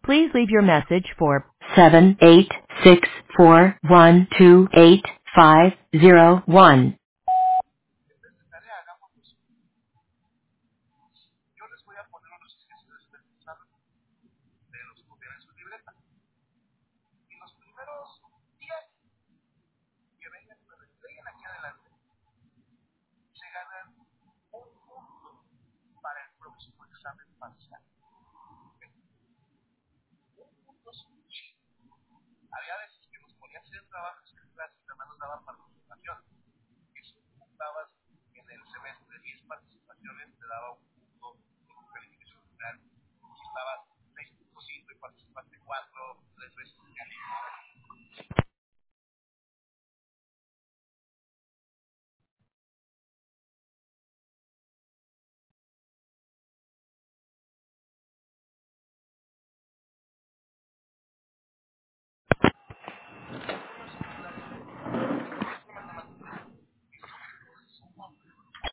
Please leave your message for 78641285501. Yo les voy a poner unos ejercicios del examen de los que tienen su libreta. Y los primeros 10 que vengan y me lo entreguen aquí adelante, se ganan un punto para el próximo examen parcial. Un punto es muchísimo. Había veces que nos ponían a hacer trabajos en clase y nada más nos daban participación. Y si ocupada en el semestre 10 participaciones, te daba un